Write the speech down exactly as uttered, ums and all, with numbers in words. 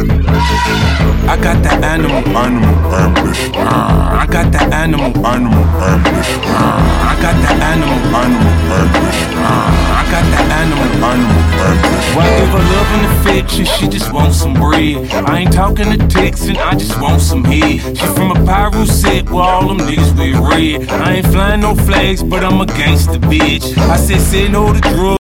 I got that animal, animal ambition. I got that animal, animal ambition. I got that animal, animal ambition. I got that animal, animal ambition. Why give her love and affection? She just wants some bread. I ain't talking to Texan, I just want some head. She from a pyro set where all them niggas wear red. I ain't flying no flags, but I'm a gangster bitch. I said say no to drugs.